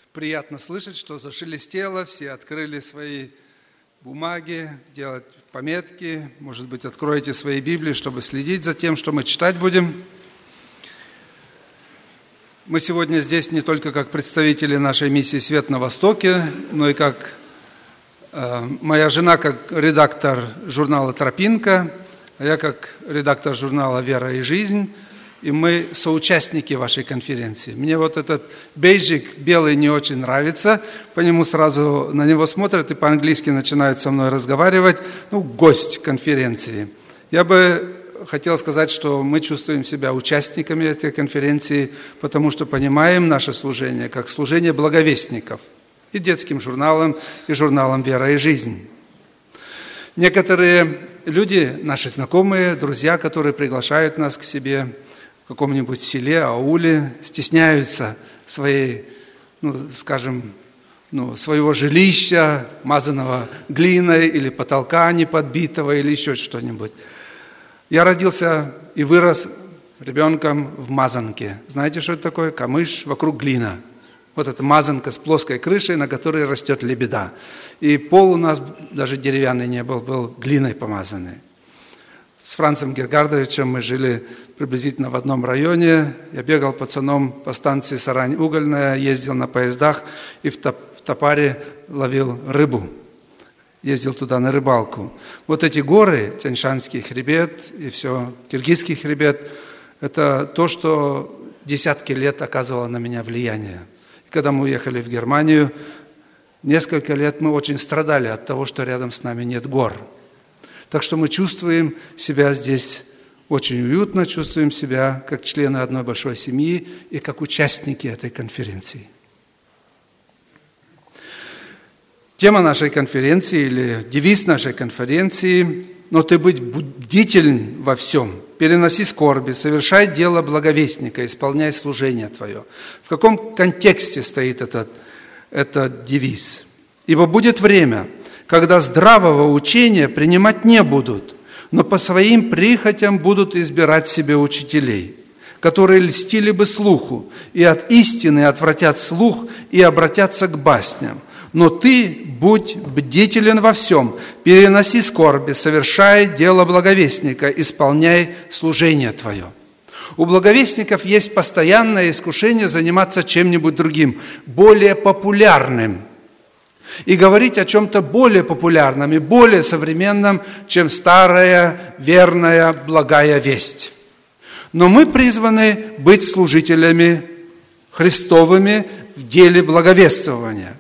Приятно слышать, что зашелестело, все открыли свои бумаги, делать пометки. Может быть, откроете свои Библии, чтобы следить за тем, что мы читать будем. Мы сегодня здесь не только как представители нашей миссии «Свет на Востоке», но и как моя жена, как редактор журнала «Тропинка», а я как редактор журнала «Вера и жизнь». И мы соучастники вашей конференции. Мне вот этот бейджик белый не очень нравится. По нему сразу на него смотрят и по-английски начинают со мной разговаривать. Гость конференции. Я бы хотел сказать, что мы чувствуем себя участниками этой конференции, потому что понимаем наше служение как служение благовестников. И детским журналом, и журналом «Вера и жизнь». Некоторые люди, наши знакомые, друзья, которые приглашают нас к себе, в каком-нибудь селе, ауле, стесняются своего жилища, мазанного глиной, или потолка не подбитого, или еще что-нибудь. Я родился и вырос ребенком в мазанке. Знаете, что это такое? Камыш, вокруг глина. Вот эта мазанка с плоской крышей, на которой растет лебеда. И пол у нас даже деревянный не был, был глиной помазанный. С Францем Гергардовичем мы жили приблизительно в одном районе. Я бегал пацаном по станции Сарань-Угольная, ездил на поездах и в Топаре ловил рыбу. Ездил туда на рыбалку. Вот эти горы, Тянь-Шанский хребет и все, Киргизский хребет, это то, что десятки лет оказывало на меня влияние. И когда мы уехали в Германию, несколько лет мы очень страдали от того, что рядом с нами нет гор. Так что мы чувствуем себя здесь очень уютно, чувствуем себя как члены одной большой семьи и как участники этой конференции. Тема нашей конференции или девиз нашей конференции «Но ты быть бдителен во всем, переноси скорби, совершай дело благовестника, исполняй служение твое». В каком контексте стоит этот девиз? «Ибо будет время, когда здравого учения принимать не будут, но по своим прихотям будут избирать себе учителей, которые льстили бы слуху, и от истины отвратят слух и обратятся к басням. Но ты будь бдителен во всем, переноси скорби, совершай дело благовестника, исполняй служение твое». У благовестников есть постоянное искушение заниматься чем-нибудь другим, более популярным, и говорить о чем-то более популярном и более современном, чем старая, верная, благая весть. Но мы призваны быть служителями Христовыми в деле благовествования.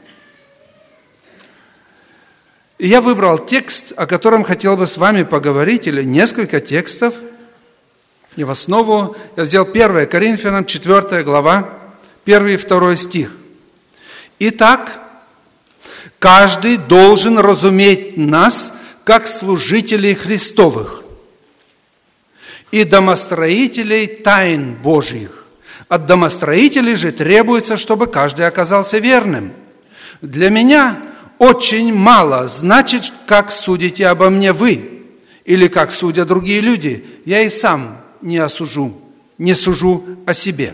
И я выбрал текст, о котором хотел бы с вами поговорить, или несколько текстов. И в основу я взял 1 Коринфянам, 4 глава, 1 и 2 стих. «Итак, каждый должен разуметь нас, как служителей Христовых и домостроителей тайн Божьих. От домостроителей же требуется, чтобы каждый оказался верным. Для меня очень мало значит, как судите обо мне вы, или как судят другие люди. Я и сам не сужу о себе.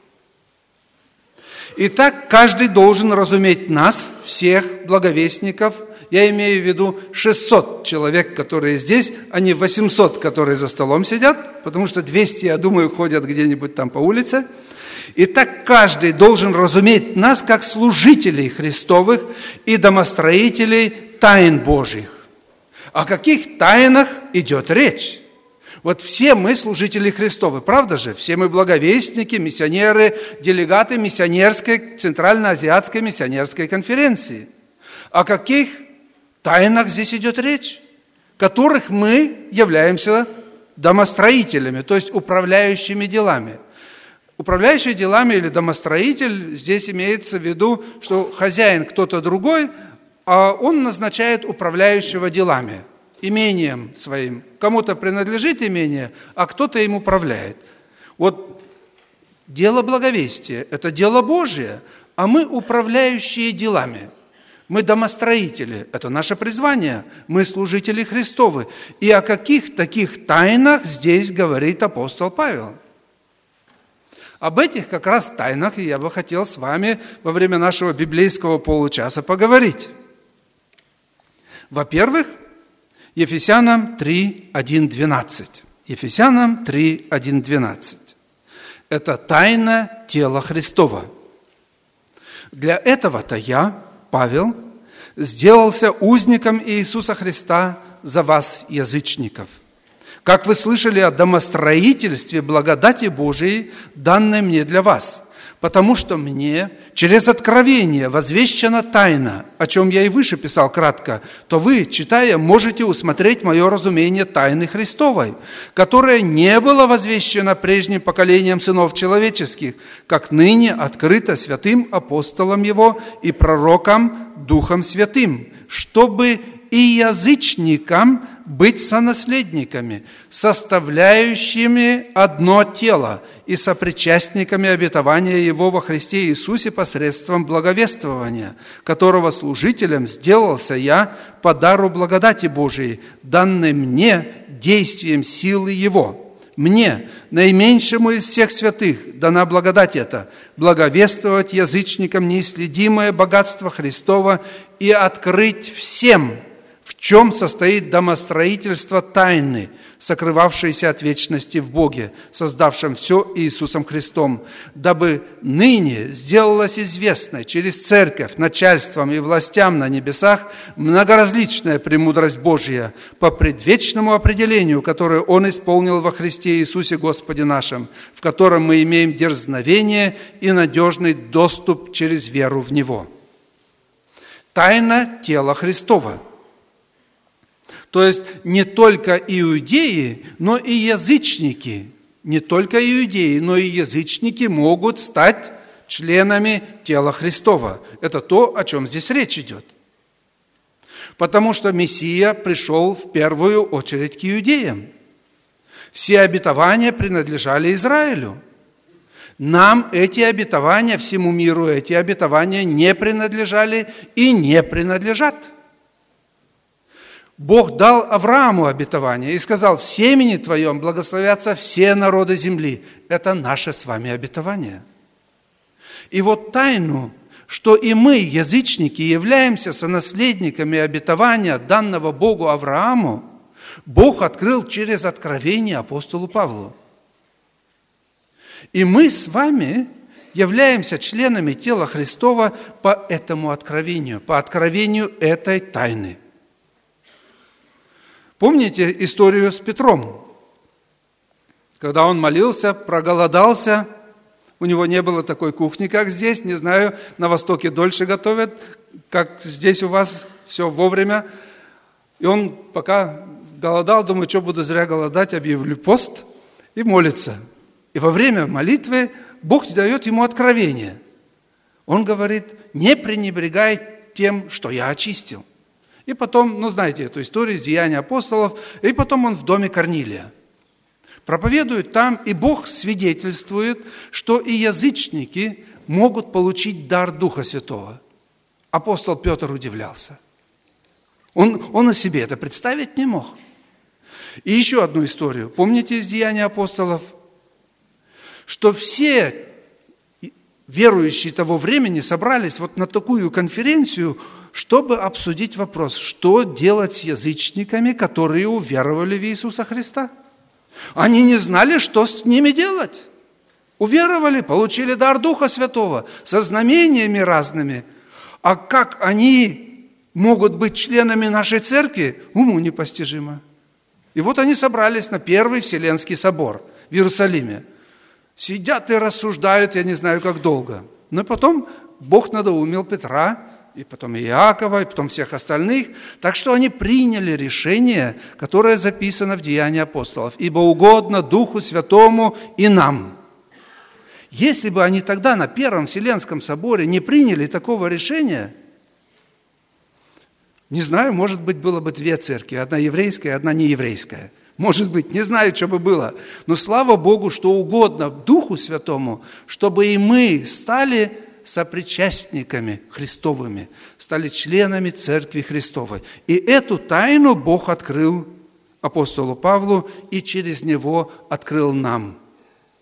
Итак, каждый должен разуметь нас, всех благовестников, я имею в виду 600 человек, которые здесь, а не 800, которые за столом сидят, потому что 200, я думаю, ходят где-нибудь там по улице. Итак, каждый должен разуметь нас, как служителей Христовых и домостроителей тайн Божьих. О каких тайнах идет речь? Вот все мы служители Христовы, правда же? Все мы благовестники, миссионеры, делегаты миссионерской, Центральноазиатской миссионерской конференции. О каких тайнах здесь идет речь? Которых мы являемся домостроителями, то есть управляющими делами. Управляющий делами или домостроитель, здесь имеется в виду, что хозяин кто-то другой, а он назначает управляющего делами, имением своим. Кому-то принадлежит имение, а кто-то им управляет. Вот дело благовестия – это дело Божие, а мы управляющие делами. Мы домостроители, это наше призвание, мы служители Христовы. И о каких таких тайнах здесь говорит апостол Павел? Об этих как раз тайнах я бы хотел с вами во время нашего библейского получаса поговорить. Во-первых, Ефесянам 3:1-12. Ефесянам 3:1-12. Это тайна тела Христова. Для этого-то я, Павел, сделался узником Иисуса Христа за вас, язычников. Как вы слышали о домостроительстве благодати Божией, данной мне для вас, потому что мне через откровение возвещена тайна, о чем я и выше писал кратко, то вы, читая, можете усмотреть мое разумение тайны Христовой, которая не была возвещена прежним поколением сынов человеческих, как ныне открыта святым апостолом его и пророком Духом Святым, чтобы и язычникам быть сонаследниками, составляющими одно тело и сопричастниками обетования Его во Христе Иисусе посредством благовествования, которого служителем сделался я по дару благодати Божией, данной мне действием силы Его. Мне, наименьшему из всех святых, дана благодать эта, благовествовать язычникам неисследимое богатство Христова и открыть всем, в чем состоит домостроительство тайны, сокрывавшейся от вечности в Боге, создавшем все Иисусом Христом, дабы ныне сделалась известной через церковь, начальством и властям на небесах многоразличная премудрость Божья по предвечному определению, которое Он исполнил во Христе Иисусе Господе нашим, в котором мы имеем дерзновение и надежный доступ через веру в Него. Тайна тела Христова. То есть не только иудеи, но и язычники, не только иудеи, но и язычники могут стать членами тела Христова. Это то, о чем здесь речь идет. Потому что Мессия пришел в первую очередь к иудеям. Все обетования принадлежали Израилю. Нам эти обетования, всему миру эти обетования не принадлежали и не принадлежат. Бог дал Аврааму обетование и сказал: в семени твоем благословятся все народы земли. Это наше с вами обетование. И вот тайну, что и мы, язычники, являемся сонаследниками обетования, данного Богу Аврааму, Бог открыл через откровение апостолу Павлу. И мы с вами являемся членами тела Христова по этому откровению, по откровению этой тайны. Помните историю с Петром? Когда он молился, проголодался, у него не было такой кухни, как здесь, не знаю, на Востоке дольше готовят, как здесь у вас все вовремя. И он пока голодал, думаю, что буду зря голодать, объявлю пост и молится. И во время молитвы Бог дает ему откровение. Он говорит: не пренебрегай тем, что я очистил. И потом, знаете эту историю из Деяний апостолов, и потом он в доме Корнилия. Проповедует там, и Бог свидетельствует, что и язычники могут получить дар Духа Святого. Апостол Петр удивлялся. Он о себе это представить не мог. И еще одну историю. Помните из Деяний апостолов? Что все верующие того времени собрались вот на такую конференцию, чтобы обсудить вопрос, что делать с язычниками, которые уверовали в Иисуса Христа. Они не знали, что с ними делать. Уверовали, получили дар Духа Святого со знамениями разными. А как они могут быть членами нашей церкви, уму непостижимо. И вот они собрались на Первый Вселенский собор в Иерусалиме. Сидят и рассуждают, я не знаю, как долго. Но потом Бог надоумил Петра, и потом Иакова, и потом всех остальных. Так что они приняли решение, которое записано в Деянии апостолов. «Ибо угодно Духу Святому и нам». Если бы они тогда на Первом Вселенском соборе не приняли такого решения, не знаю, может быть, было бы две церкви, одна еврейская, одна нееврейская. Может быть, не знаю, что бы было. Но слава Богу, что угодно Духу Святому, чтобы и мы стали сопричастниками Христовыми, стали членами Церкви Христовой. И эту тайну Бог открыл апостолу Павлу и через него открыл нам.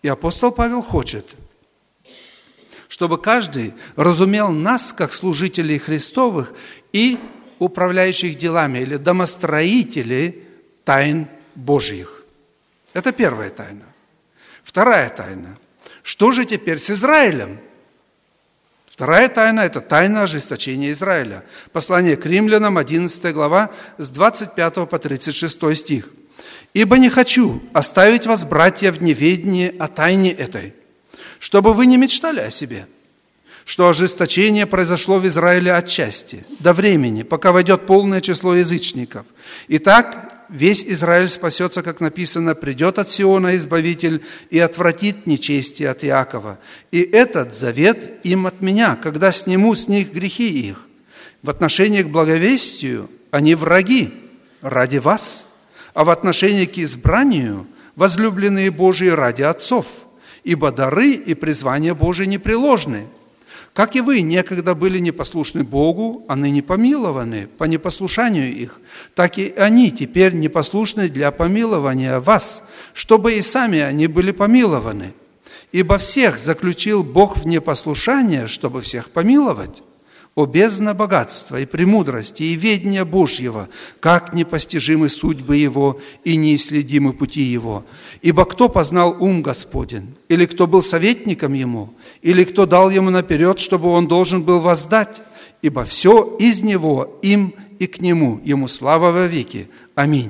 И апостол Павел хочет, чтобы каждый разумел нас, как служителей Христовых и управляющих делами, или домостроителей тайн Божьих. Это первая тайна. Вторая тайна. Что же теперь с Израилем? Вторая тайна – это тайна ожесточения Израиля. Послание к римлянам, 11 глава, с 25 по 36 стих. «Ибо не хочу оставить вас, братья, в неведении о тайне этой, чтобы вы не мечтали о себе, что ожесточение произошло в Израиле отчасти, до времени, пока войдет полное число язычников. Итак, весь Израиль спасется, как написано, придет от Сиона Избавитель и отвратит нечестие от Иакова. И этот завет им от меня, когда сниму с них грехи их. В отношении к благовестию они враги ради вас, а в отношении к избранию возлюбленные Божии ради отцов, ибо дары и призвания Божии непреложны. Как и вы некогда были непослушны Богу, а ныне помилованы по непослушанию их, так и они теперь непослушны для помилования вас, чтобы и сами они были помилованы. Ибо всех заключил Бог в непослушание, чтобы всех помиловать. О бездна богатства и премудрости и ведения Божьего, как непостижимы судьбы Его и неисследимы пути Его. Ибо кто познал ум Господень? Или кто был советником Ему? Или кто дал Ему наперед, чтобы Он должен был воздать? Ибо все из Него, им и к Нему, Ему слава во веки. Аминь».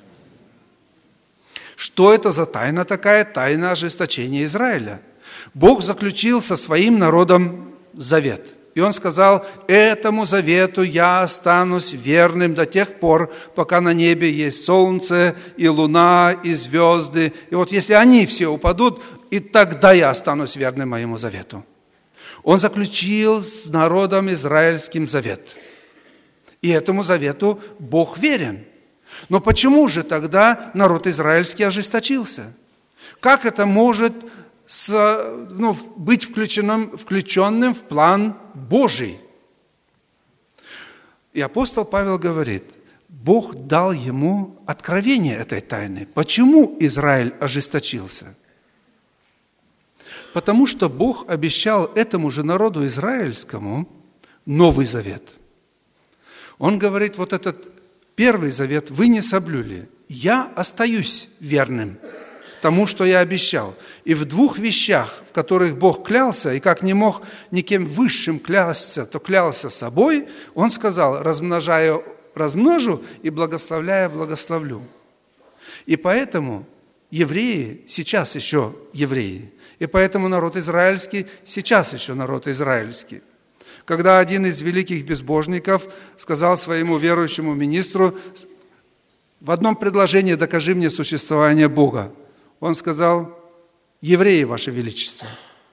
Что это за тайна такая? Тайна ожесточения Израиля. Бог заключил со своим народом завет. И Он сказал: «Этому завету я останусь верным до тех пор, пока на небе есть солнце, и луна, и звезды. И вот если они все упадут, и тогда я останусь верным моему завету». Он заключил с народом израильским завет. И этому завету Бог верен. Но почему же тогда народ израильский ожесточился? Как это может быть включенным в план Божий? И апостол Павел говорит, Бог дал ему откровение этой тайны. Почему Израиль ожесточился? Потому что Бог обещал этому же народу израильскому Новый Завет. Он говорит, вот этот Первый Завет вы не соблюли. Я остаюсь верным тому, что я обещал. И в двух вещах, в которых Бог клялся, и как не мог никем высшим клясться, то клялся собой, Он сказал: размножаю, размножу, и благословляю, благословлю. И поэтому евреи сейчас еще евреи, и поэтому народ израильский сейчас еще народ израильский. Когда один из великих безбожников сказал своему верующему министру: в одном предложении докажи мне существование Бога, он сказал: евреи, Ваше Величество.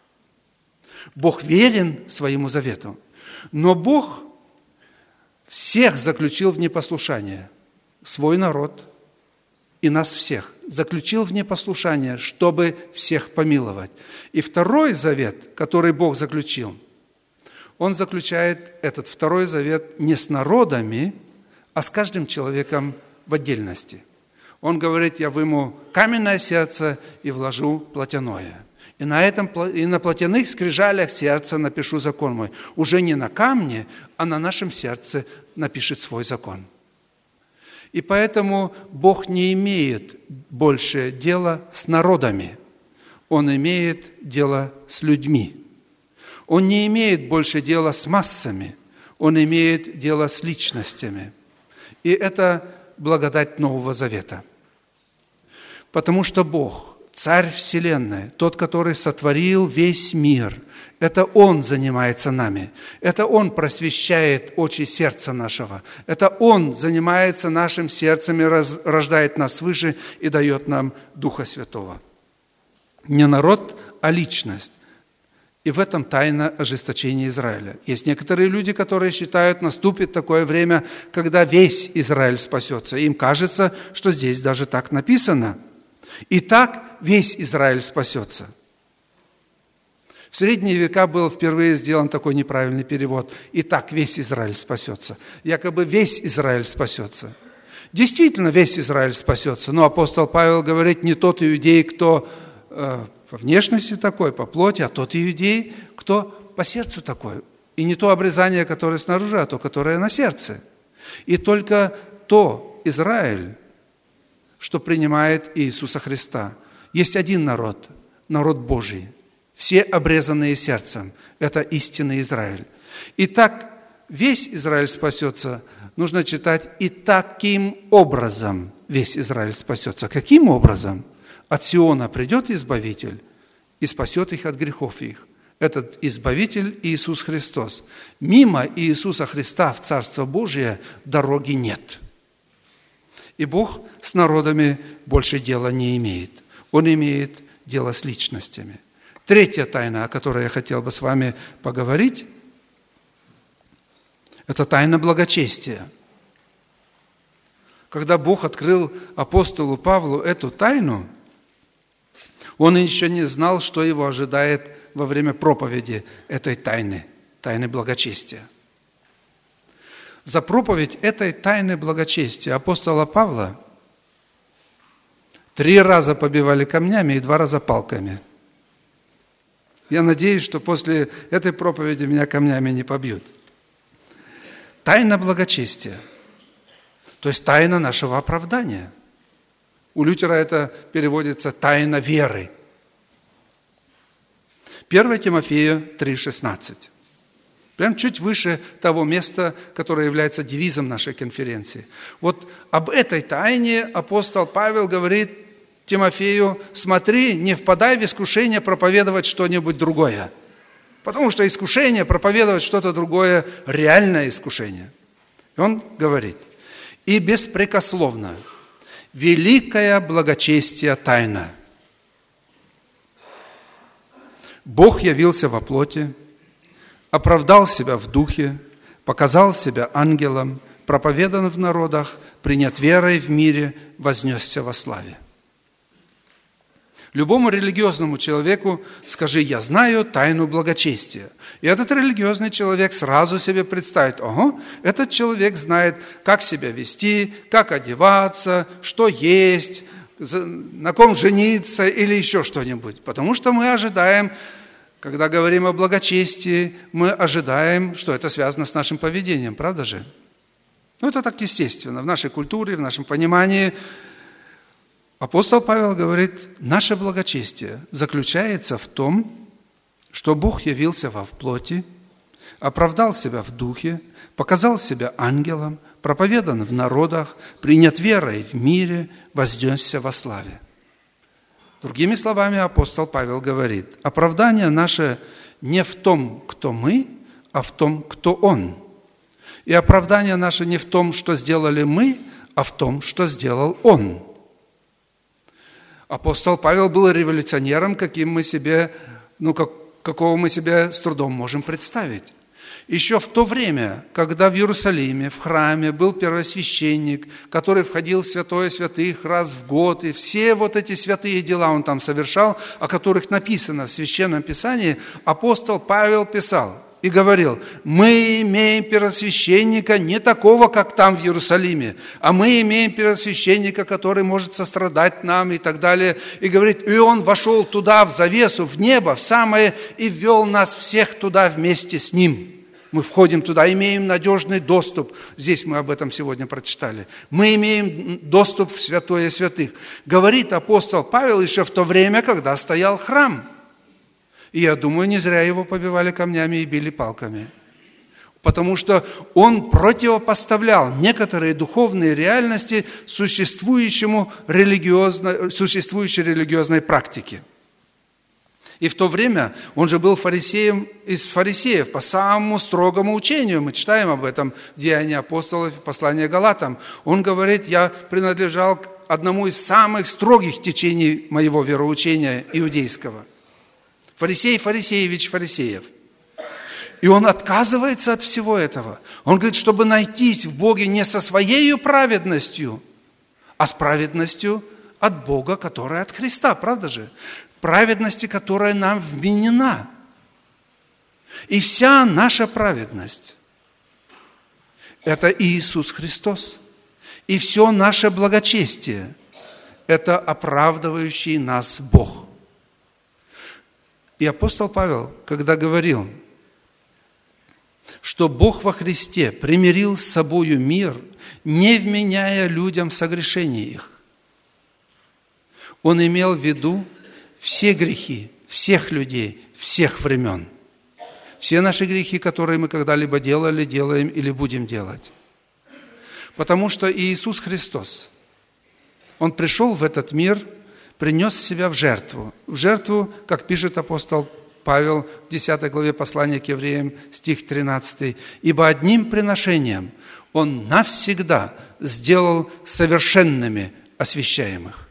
Бог верен своему завету, но Бог всех заключил в непослушание, свой народ и нас всех заключил в непослушание, чтобы всех помиловать. И второй завет, который Бог заключил, Он заключает этот второй завет не с народами, а с каждым человеком в отдельности. Он говорит: я выму каменное сердце и вложу плотяное. И на плотяных скрижалях сердца напишу закон мой. Уже не на камне, а на нашем сердце напишет свой закон. И поэтому Бог не имеет больше дела с народами. Он имеет дело с людьми. Он не имеет больше дела с массами. Он имеет дело с личностями. И это благодать Нового Завета. Потому что Бог, Царь Вселенной, Тот, который сотворил весь мир, это Он занимается нами. Это Он просвещает очи сердца нашего. Это Он занимается нашим сердцем и рождает нас свыше и дает нам Духа Святого. Не народ, а личность. И в этом тайна ожесточения Израиля. Есть некоторые люди, которые считают, наступит такое время, когда весь Израиль спасется. Им кажется, что здесь даже так написано. И так весь Израиль спасется. В средние века был впервые сделан такой неправильный перевод. И так весь Израиль спасется. Якобы весь Израиль спасется. Действительно, весь Израиль спасется. Но апостол Павел говорит, не тот иудей, кто по внешности такой, по плоти, а тот иудей, кто по сердцу такой. И не то обрезание, которое снаружи, а то, которое на сердце. И только то Израиль, что принимает Иисуса Христа. Есть один народ, народ Божий. Все обрезанные сердцем. Это истинный Израиль. И так весь Израиль спасется, нужно читать, и таким образом весь Израиль спасется. Каким образом? От Сиона придет Избавитель и спасет их от грехов их. Этот Избавитель Иисус Христос. Мимо Иисуса Христа в Царство Божие дороги нет. И Бог с народами больше дела не имеет. Он имеет дело с личностями. Третья тайна, о которой я хотел бы с вами поговорить, это тайна благочестия. Когда Бог открыл апостолу Павлу эту тайну, он еще не знал, что его ожидает во время проповеди этой тайны, тайны благочестия. За проповедь этой тайны благочестия апостола Павла 3 раза побивали камнями и 2 раза палками. Я надеюсь, что после этой проповеди меня камнями не побьют. Тайна благочестия, то есть тайна нашего оправдания. У Лютера это переводится «тайна веры». 1 Тимофею 3,16. Прям чуть выше того места, которое является девизом нашей конференции. Вот об этой тайне апостол Павел говорит Тимофею: смотри, не впадай в искушение проповедовать что-нибудь другое. Потому что искушение проповедовать что-то другое – реальное искушение. И он говорит: и беспрекословно великое благочестие тайна. Бог явился во плоти, оправдал себя в духе, показал себя ангелом, проповедан в народах, принят верой в мире, вознесся во славе. Любому религиозному человеку скажи: я знаю тайну благочестия. И этот религиозный человек сразу себе представит: ого, этот человек знает, как себя вести, как одеваться, что есть, на ком жениться или еще что-нибудь. Потому что мы ожидаем, когда говорим о благочестии, мы ожидаем, что это связано с нашим поведением, правда же? Ну, это так естественно, в нашей культуре, в нашем понимании. Апостол Павел говорит: наше благочестие заключается в том, что Бог явился во плоти, оправдал себя в духе, показал себя ангелом, проповедан в народах, принят верой в мире, вознесся во славе. Другими словами, апостол Павел говорит: оправдание наше не в том, кто мы, а в том, кто Он. И оправдание наше не в том, что сделали мы, а в том, что сделал Он. Апостол Павел был революционером, какого мы себе с трудом можем представить. Еще в то время, когда в Иерусалиме, в храме был первосвященник, который входил в святое святых раз в год, и все вот эти святые дела он там совершал, о которых написано в Священном Писании, апостол Павел писал и говорил: мы имеем первосвященника не такого, как там в Иерусалиме, а мы имеем первосвященника, который может сострадать нам и так далее. И говорит: и он вошел туда, в завесу, в небо, в самое, и ввел нас всех туда вместе с ним. Мы входим туда, имеем надежный доступ. Здесь мы об этом сегодня прочитали. Мы имеем доступ в святое святых. Говорит апостол Павел еще в то время, когда стоял храм. И я думаю, не зря его побивали камнями и били палками. Потому что он противопоставлял некоторые духовные реальности существующей религиозной практике. И в то время он же был фарисеем из фарисеев по самому строгому учению. Мы читаем об этом в Деянии апостолов, послание Галатам. Он говорит: я принадлежал к одному из самых строгих течений моего вероучения иудейского. Фарисей Фарисеевич Фарисеев. И он отказывается от всего этого. Он говорит, чтобы найтись в Боге не со своей праведностью, а с праведностью от Бога, которая от Христа, правда же? Праведности, которая нам вменена. И вся наша праведность – это Иисус Христос. И все наше благочестие – это оправдывающий нас Бог. И апостол Павел, когда говорил, что Бог во Христе примирил с собою мир, не вменяя людям согрешения их, он имел в виду все грехи всех людей, всех времен. Все наши грехи, которые мы когда-либо делали, делаем или будем делать. Потому что Иисус Христос, Он пришел в этот мир, принес себя в жертву, как пишет апостол Павел в 10 главе послания к евреям, стих 13. «Ибо одним приношением Он навсегда сделал совершенными освящаемых».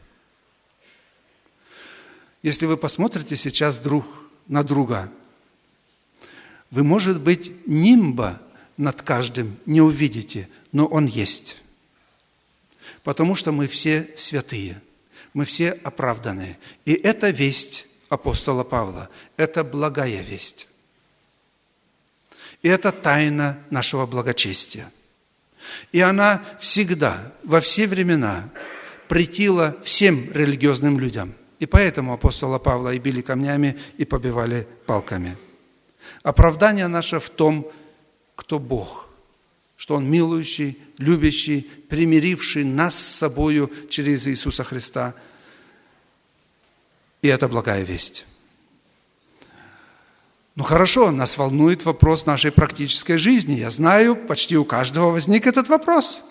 Если вы посмотрите сейчас друг на друга, вы, может быть, нимба над каждым не увидите, но он есть. Потому что мы все святые, мы все оправданные. И это весть апостола Павла, это благая весть. И это тайна нашего благочестия. И она всегда, во все времена, претила всем религиозным людям. И поэтому апостола Павла и били камнями, и побивали палками. Оправдание наше в том, кто Бог, что Он милующий, любящий, примиривший нас с собою через Иисуса Христа. И это благая весть. Ну хорошо, нас волнует вопрос нашей практической жизни. Я знаю, почти у каждого возник этот вопрос.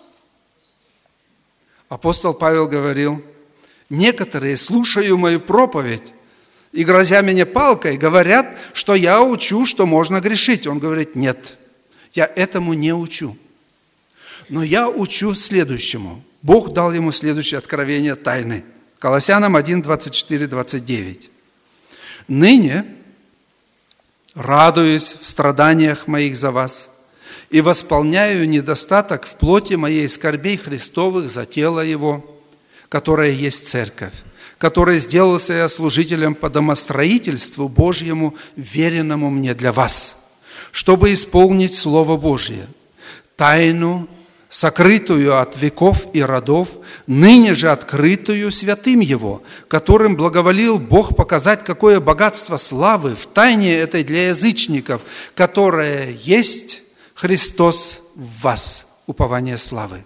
Апостол Павел говорил, некоторые, слушая мою проповедь и грозя мне палкой, говорят, что я учу, что можно грешить. Он говорит, нет, я этому не учу. Но я учу следующему. Бог дал ему следующее откровение тайны. Колоссянам 1, 24, 29. «Ныне, радуюсь в страданиях моих за вас и восполняю недостаток в плоти моей скорбей Христовых за тело Его, которое есть церковь, который сделался я служителем по домостроительству Божьему, веренному мне для вас, чтобы исполнить Слово Божье, тайну, сокрытую от веков и родов, ныне же открытую святым Его, которым благоволил Бог показать, какое богатство славы в тайне этой для язычников, которое есть Христос в вас, упование славы».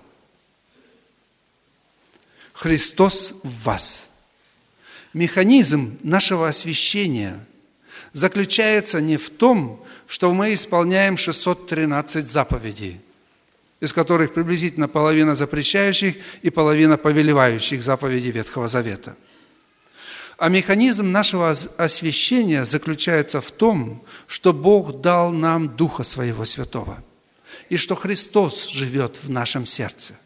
Христос в вас. Механизм нашего освящения заключается не в том, что мы исполняем 613 заповедей, из которых приблизительно половина запрещающих и половина повелевающих заповедей Ветхого Завета. А механизм нашего освящения заключается в том, что Бог дал нам Духа Своего Святого, и что Христос живет в нашем сердце.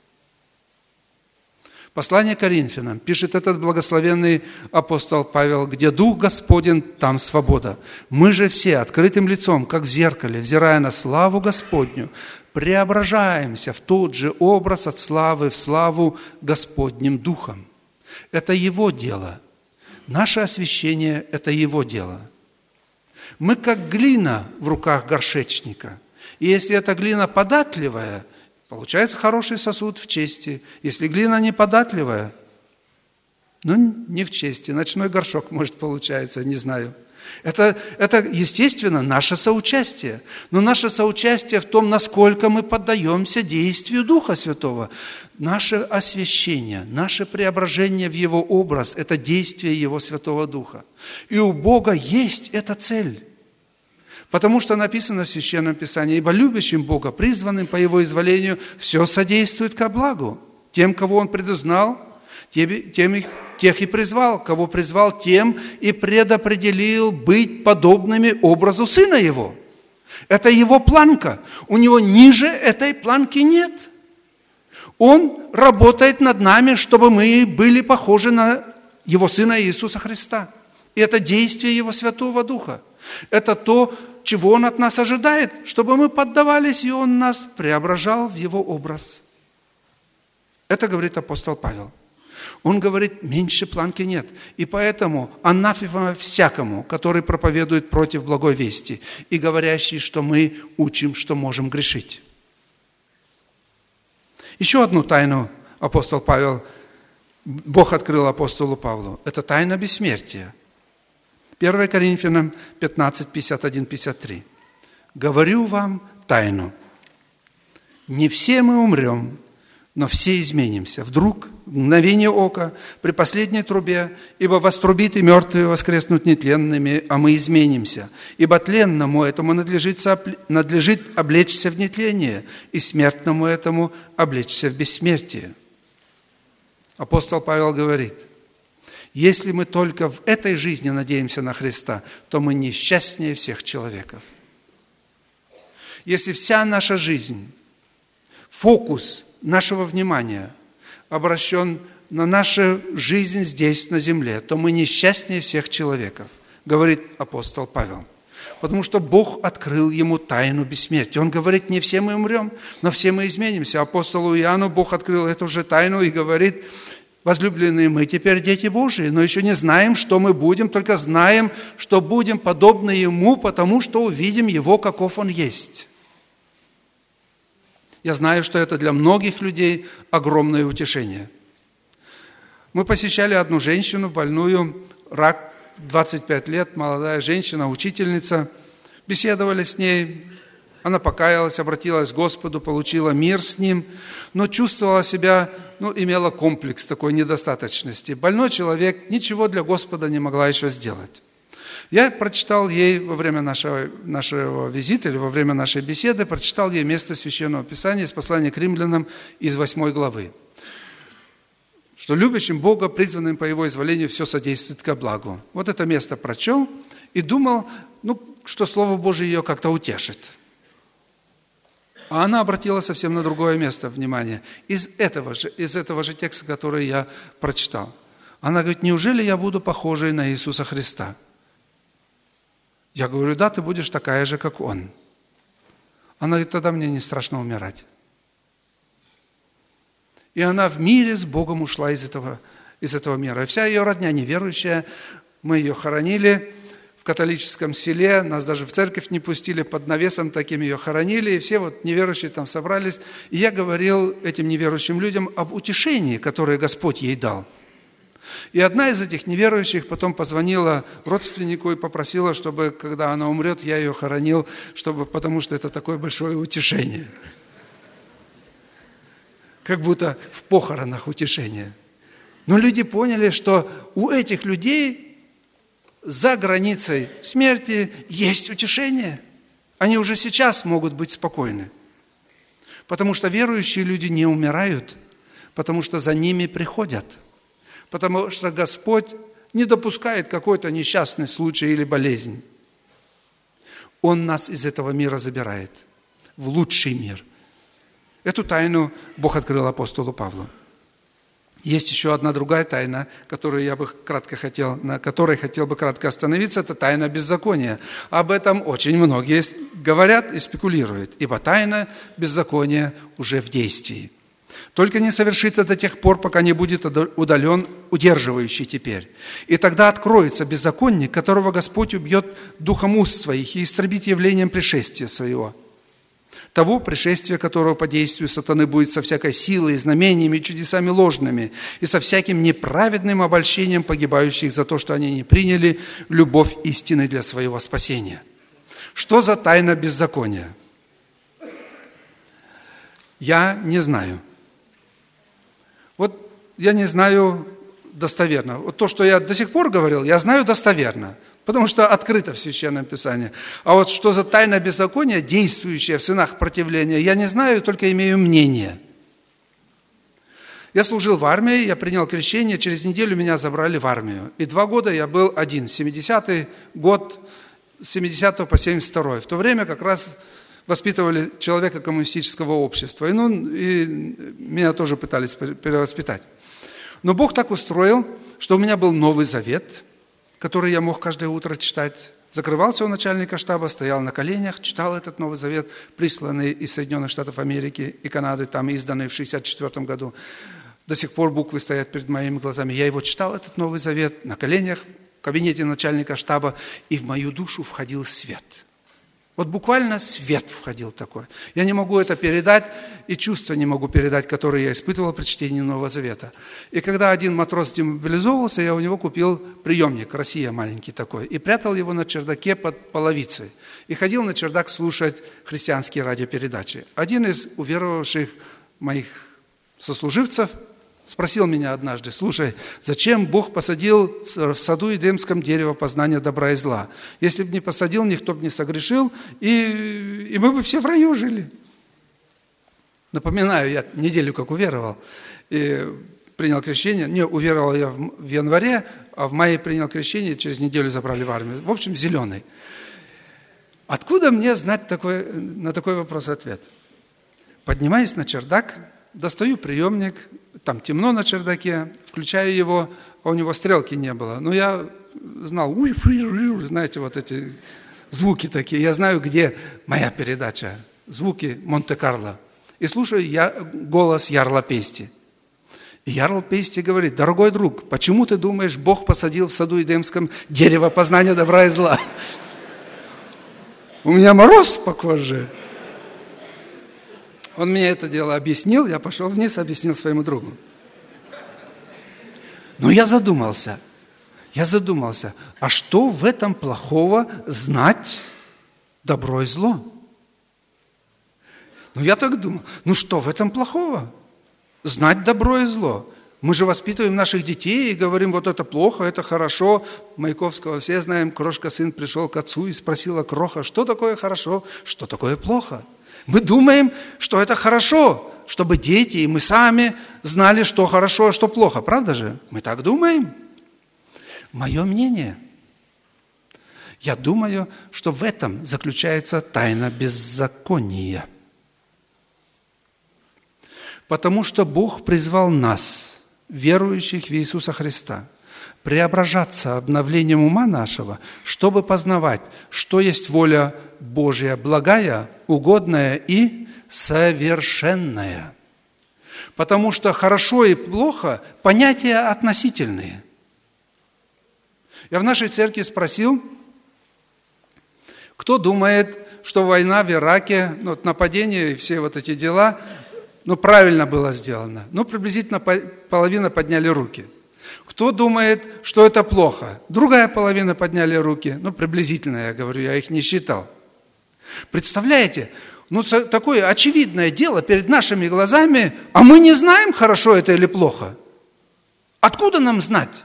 Послание Коринфянам пишет этот благословенный апостол Павел, где Дух Господень, там свобода. Мы же все открытым лицом, как в зеркале, взирая на славу Господню, преображаемся в тот же образ от славы в славу Господним Духом. Это Его дело. Наше освящение – это Его дело. Мы как глина в руках горшечника. И если эта глина податливая, получается хороший сосуд в чести. Если глина неподатливая, не в чести. Ночной горшок, может, получается, не знаю. Это, естественно, наше соучастие. Но наше соучастие в том, насколько мы поддаемся действию Духа Святого. Наше освящение, наше преображение в Его образ – это действие Его Святого Духа. И у Бога есть эта цель. Потому что написано в Священном Писании, «Ибо любящим Бога, призванным по Его изволению, все содействует ко благу. Тем, кого Он предузнал, тех и призвал. Кого призвал, тем и предопределил быть подобными образу Сына Его». Это Его планка. У Него ниже этой планки нет. Он работает над нами, чтобы мы были похожи на Его Сына Иисуса Христа. И это действие Его Святого Духа. Это то, чего Он от нас ожидает, чтобы мы поддавались, и Он нас преображал в Его образ. Это говорит апостол Павел. Он говорит, меньше планки нет. И поэтому анафема всякому, который проповедует против благой вести и говорящий, что мы учим, что можем грешить. Еще одну тайну апостол Павел, Бог открыл апостолу Павлу. Это тайна бессмертия. 1 Коринфянам 15, 51, 53. «Говорю вам тайну. Не все мы умрем, но все изменимся. Вдруг, в мгновение ока, при последней трубе, ибо вострубит и мертвые воскреснут нетленными, а мы изменимся. Ибо тленному этому надлежит облечься в нетление, и смертному этому облечься в бессмертие». Апостол Павел говорит: если мы только в этой жизни надеемся на Христа, то мы несчастнее всех человеков. Если вся наша жизнь, фокус нашего внимания обращен на нашу жизнь здесь, на земле, то мы несчастнее всех человеков, говорит апостол Павел. Потому что Бог открыл ему тайну бессмертия. Он говорит, не все мы умрем, но все мы изменимся. Апостолу Иоанну Бог открыл эту же тайну и говорит: возлюбленные, мы теперь дети Божии, но еще не знаем, что мы будем, только знаем, что будем подобны Ему, потому что увидим Его, каков Он есть. Я знаю, что это для многих людей огромное утешение. Мы посещали одну женщину, больную, рак, 25 лет, молодая женщина, учительница. Беседовали с ней, она покаялась, обратилась к Господу, получила мир с Ним, но чувствовала себя, имела комплекс такой недостаточности. Больной человек ничего для Господа не могла еще сделать. Я прочитал ей во время нашего визита или во время нашей беседы, прочитал ей место Священного Писания из послания к римлянам из 8 главы. Что любящим Бога, призванным по Его изволению, все содействует ко благу. Вот это место прочел и думал, что Слово Божие ее как-то утешит. А она обратила совсем на другое место внимание. Из этого же текста, который я прочитал. Она говорит: неужели я буду похожей на Иисуса Христа? Я говорю: да, ты будешь такая же, как Он. Она говорит: тогда мне не страшно умирать. И она в мире с Богом ушла из этого мира. И вся ее родня неверующая, мы ее хоронили в католическом селе, нас даже в церковь не пустили, под навесом таким ее хоронили, и все неверующие там собрались. И я говорил этим неверующим людям об утешении, которое Господь ей дал. И одна из этих неверующих потом позвонила родственнику и попросила, чтобы, когда она умрет, я ее хоронил, потому что это такое большое утешение. Как будто в похоронах утешение. Но люди поняли, что у этих людей за границей смерти есть утешение. Они уже сейчас могут быть спокойны. Потому что верующие люди не умирают, потому что за ними приходят. Потому что Господь не допускает какой-то несчастный случай или болезнь. Он нас из этого мира забирает в лучший мир. Эту тайну Бог открыл апостолу Павлу. Есть еще одна другая тайна, на которой хотел бы кратко остановиться, это тайна беззакония. Об этом очень многие говорят и спекулируют, ибо тайна беззакония уже в действии. Только не совершится до тех пор, пока не будет удален удерживающий теперь. И тогда откроется беззаконник, которого Господь убьет духом уст своих и истребит явлением пришествия своего. Того пришествия, которого по действию сатаны будет со всякой силой, знамениями и чудесами ложными, и со всяким неправедным обольщением погибающих за то, что они не приняли любовь истины для своего спасения. Что за тайна беззакония? Я не знаю. Я не знаю достоверно. То, что я до сих пор говорил, я знаю достоверно, потому что открыто в Священном Писании. А что за тайна беззакония, действующая в сынах противления, я не знаю, только имею мнение. Я служил в армии, я принял крещение, через неделю меня забрали в армию. И 2 года я был один, 70-й год, с 70 по 72. В то время как раз воспитывали человека коммунистического общества. И меня тоже пытались перевоспитать. Но Бог так устроил, что у меня был Новый Завет, который я мог каждое утро читать. Закрывался у начальника штаба, стоял на коленях, читал этот Новый Завет, присланный из Соединенных Штатов Америки и Канады, там изданный в 1964 году. До сих пор буквы стоят перед моими глазами. Я его читал, этот Новый Завет, на коленях, в кабинете начальника штаба, и в мою душу входил свет. Вот буквально свет входил такой. Я не могу это передать, и чувства не могу передать, которые я испытывал при чтении Нового Завета. И когда один матрос демобилизовался, я у него купил приемник, «Россия» маленький такой, и прятал его на чердаке под половицей. И ходил на чердак слушать христианские радиопередачи. Один из уверовавших моих сослуживцев спросил меня однажды: слушай, зачем Бог посадил в саду Эдемском дерево познания добра и зла? Если бы не посадил, никто бы не согрешил, и мы бы все в раю жили. Напоминаю, я неделю как уверовал, и принял крещение. Не, уверовал я в январе, а в мае принял крещение, через неделю забрали в армию. В общем, зеленый. Откуда мне знать на такой вопрос ответ? Поднимаюсь на чердак, достаю приемник, там темно на чердаке, включаю его, а у него стрелки не было. Но я знал, знаете, вот эти звуки такие. Я знаю, где моя передача, звуки Монте-Карло. И слушаю голос Ярла Пейсти. И Ярл Пейсти говорит: дорогой друг, почему ты думаешь, Бог посадил в саду Эдемском дерево познания добра и зла? У меня мороз по коже. Он мне это дело объяснил, я пошел вниз, объяснил своему другу. Но я задумался, а что в этом плохого знать добро и зло? Я так думал, что в этом плохого? Знать добро и зло. Мы же воспитываем наших детей и говорим, вот это плохо, это хорошо. Маяковского все знаем, крошка-сын пришел к отцу и спросила: кроха, что такое хорошо, что такое плохо? Мы думаем, что это хорошо, чтобы дети и мы сами знали, что хорошо, а что плохо. Правда же? Мы так думаем. Мое мнение. Я думаю, что в этом заключается тайна беззакония. Потому что Бог призвал нас, верующих в Иисуса Христа, преображаться обновлением ума нашего, чтобы познавать, что есть воля Божья, благая, угодная и совершенная. Потому что хорошо и плохо – понятия относительные. Я в нашей церкви спросил, кто думает, что война в Ираке, нападение и все вот эти дела, правильно было сделано. Приблизительно половина подняли руки. Кто думает, что это плохо? Другая половина подняли руки. Приблизительно, я говорю, я их не считал. Представляете, такое очевидное дело перед нашими глазами, а мы не знаем, хорошо это или плохо. Откуда нам знать?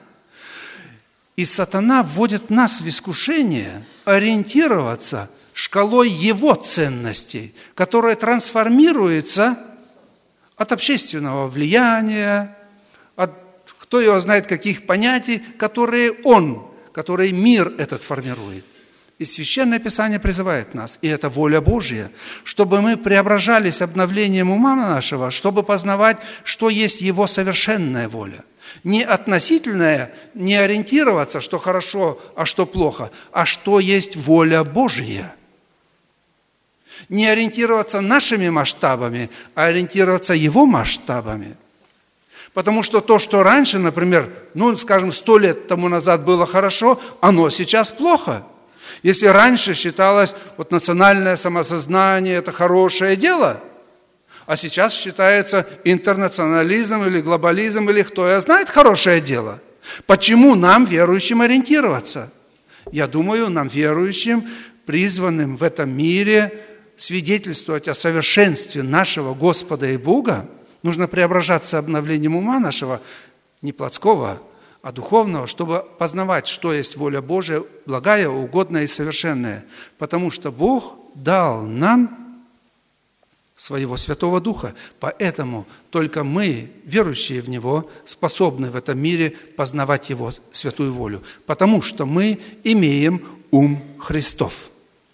И сатана вводит нас в искушение ориентироваться шкалой его ценностей, которая трансформируется от общественного влияния, от кто его знает каких понятий, которые мир этот формирует. И Священное Писание призывает нас, и это воля Божья, чтобы мы преображались обновлением ума нашего, чтобы познавать, что есть Его совершенная воля. Не относительная, не ориентироваться, что хорошо, а что плохо, а что есть воля Божья. Не ориентироваться нашими масштабами, а ориентироваться Его масштабами. Потому что то, что раньше, например, 100 лет тому назад было хорошо, оно сейчас плохо. Если раньше считалось, национальное самосознание – это хорошее дело, а сейчас считается интернационализм или глобализм, или кто я знает хорошее дело. Почему нам, верующим, ориентироваться? Я думаю, нам, верующим, призванным в этом мире свидетельствовать о совершенстве нашего Господа и Бога, нужно преображаться обновлением ума нашего, не плотского, а духовного, чтобы познавать, что есть воля Божия, благая, угодная и совершенная. Потому что Бог дал нам своего Святого Духа. Поэтому только мы, верующие в Него, способны в этом мире познавать Его святую волю. Потому что мы имеем ум Христов.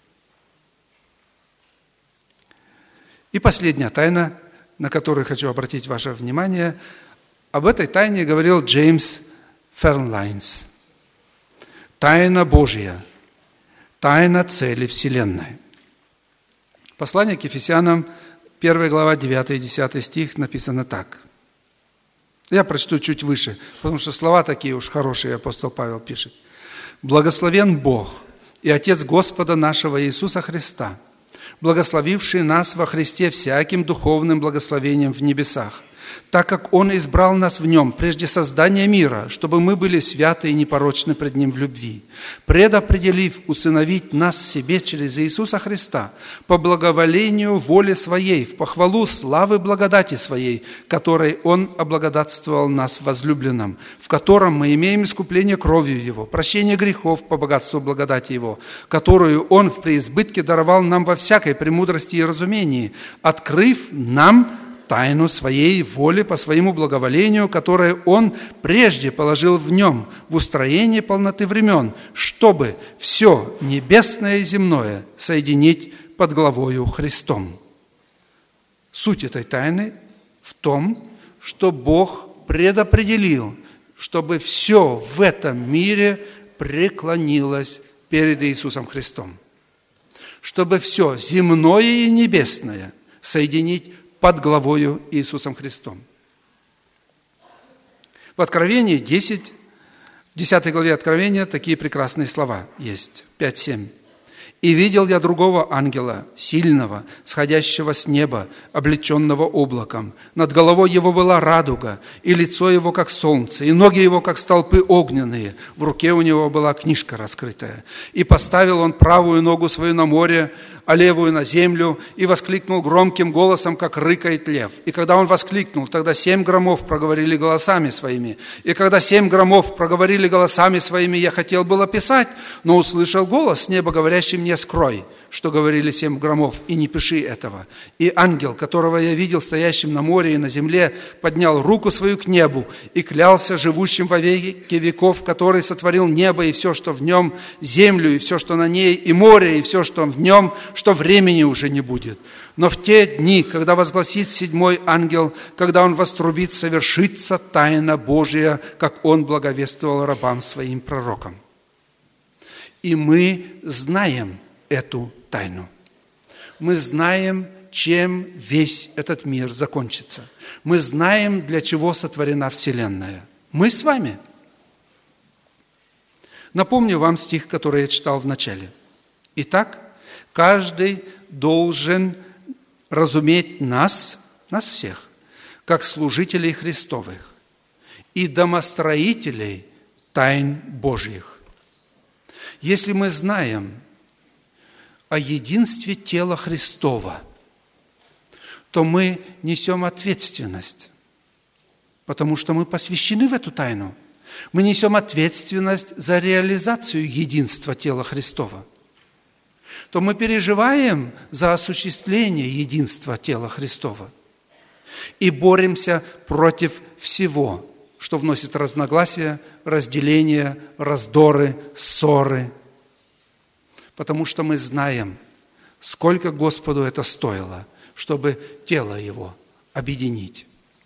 И последняя тайна, на которую хочу обратить ваше внимание, об этой тайне говорил Джеймс Фернлайнс. Тайна Божья, тайна цели Вселенной. Послание к Ефесянам, 1 глава, 9 и 10 стих написано так. Я прочту чуть выше, потому что слова такие уж хорошие, апостол Павел пишет. «Благословен Бог, и Отец Господа нашего Иисуса Христа, благословивший нас во Христе всяким духовным благословением в небесах, так как Он избрал нас в Нем прежде создания мира, чтобы мы были святы и непорочны пред Ним в любви, предопределив усыновить нас себе через Иисуса Христа по благоволению воли Своей, в похвалу славы благодати Своей, которой Он облагодатствовал нас возлюбленным, в котором мы имеем искупление кровью Его, прощение грехов по богатству благодати Его, которую Он в преизбытке даровал нам во всякой премудрости и разумении, открыв нам тайну Своей воли по Своему благоволению, которое Он прежде положил в Нем, в устроении полноты времен, чтобы все небесное и земное соединить под главою Христом. Суть этой тайны в том, что Бог предопределил, чтобы все в этом мире преклонилось перед Иисусом Христом, чтобы все земное и небесное соединить под главою Иисусом Христом. В Откровении 10 главе Откровения такие прекрасные слова есть, 5-7. «И видел я другого ангела, сильного, сходящего с неба, облеченного облаком. Над головой его была радуга, и лицо его, как солнце, и ноги его, как столпы огненные. В руке у него была книжка раскрытая. И поставил он правую ногу свою на море, а левую на землю, и воскликнул громким голосом, как рыкает лев. И когда он воскликнул, тогда 7 громов проговорили голосами своими. И когда 7 громов проговорили голосами своими, я хотел было писать, но услышал голос с неба, говорящий мне: скрой, что говорили 7 громов, и не пиши этого. И ангел, которого я видел стоящим на море и на земле, поднял руку свою к небу и клялся живущим во веки веков, который сотворил небо и все, что в нем, землю и все, что на ней, и море и все, что в нем, что времени уже не будет. Но в те дни, когда возгласит 7-й ангел, когда он вострубит, совершится тайна Божия, как он благовествовал рабам своим пророкам. И мы знаем эту тайну. Мы знаем, чем весь этот мир закончится. Мы знаем, для чего сотворена Вселенная. Мы с вами. Напомню вам стих, который я читал в начале. Итак, каждый должен разуметь нас всех, как служителей Христовых и домостроителей тайн Божьих. Если мы знаем о единстве тела Христова, то мы несем ответственность, потому что мы посвящены в эту тайну. Мы несем ответственность за реализацию единства тела Христова. То мы переживаем за осуществление единства тела Христова и боремся против всего, что вносит разногласия, разделения, раздоры, ссоры. Потому что мы знаем, сколько Господу это стоило, чтобы тело Его объединить.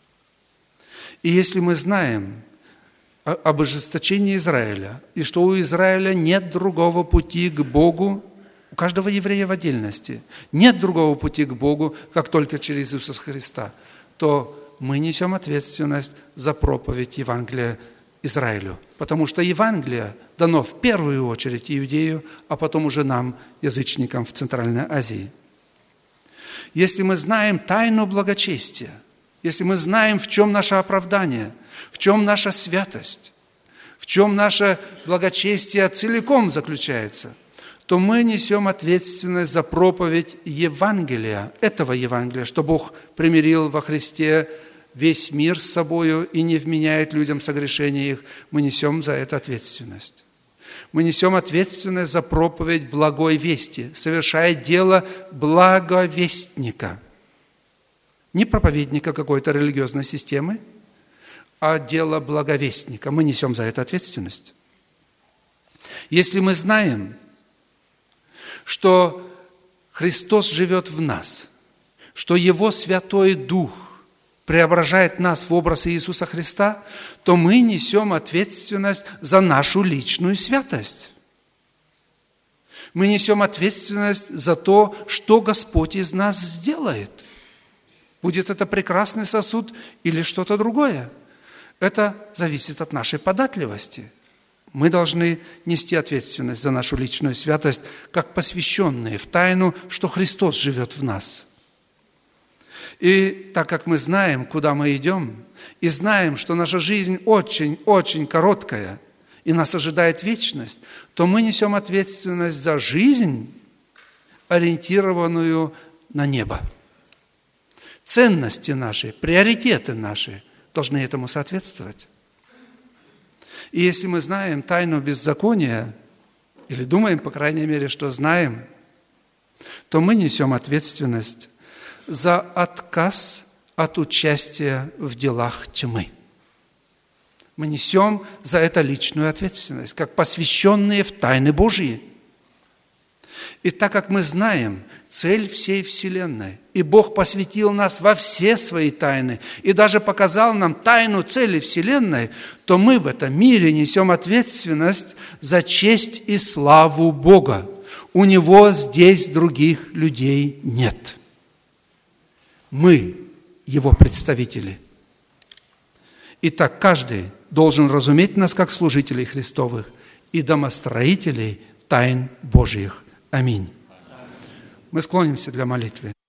И если мы знаем об ожесточении Израиля, и что у Израиля нет другого пути к Богу, у каждого еврея в отдельности, нет другого пути к Богу, как только через Иисуса Христа, то мы несем ответственность за проповедь Евангелия Израилю, потому что Евангелие дано в первую очередь Иудею, а потом уже нам, язычникам в Центральной Азии. Если мы знаем тайну благочестия, если мы знаем, в чем наше оправдание, в чем наша святость, в чем наше благочестие целиком заключается, то мы несем ответственность за проповедь Евангелия, этого Евангелия, что Бог примирил во Христе весь мир с собою и не вменяет людям согрешения их. Мы несем за это ответственность. Мы несем ответственность за проповедь благой вести, совершая дело благовестника. Не проповедника какой-то религиозной системы, а дело благовестника. Мы несем за это ответственность. Если мы знаем, что Христос живет в нас, что Его Святой Дух преображает нас в образ Иисуса Христа, то мы несем ответственность за нашу личную святость. Мы несем ответственность за то, что Господь из нас сделает. Будет это прекрасный сосуд или что-то другое. Это зависит от нашей податливости. мы должны нести ответственность за нашу личную святость, как посвященные в тайну, что Христос живет в нас. И так как мы знаем, куда мы идем, и знаем, что наша жизнь очень-очень короткая, и нас ожидает вечность, то мы несем ответственность за жизнь, ориентированную на небо. Ценности наши, приоритеты наши должны этому соответствовать. И если мы знаем тайну беззакония, или думаем, по крайней мере, что знаем, то мы несем ответственность за отказ от участия в делах тьмы. Мы несем за это личную ответственность, как посвященные в тайны Божьи. И так как мы знаем цель всей Вселенной, и Бог посвятил нас во все свои тайны, и даже показал нам тайну цели Вселенной, то мы в этом мире несем ответственность за честь и славу Бога. У Него здесь других людей нет. Мы Его представители. Итак, каждый должен разуметь нас как служителей Христовых и домостроителей тайн Божьих. Аминь. Мы склонимся для молитвы.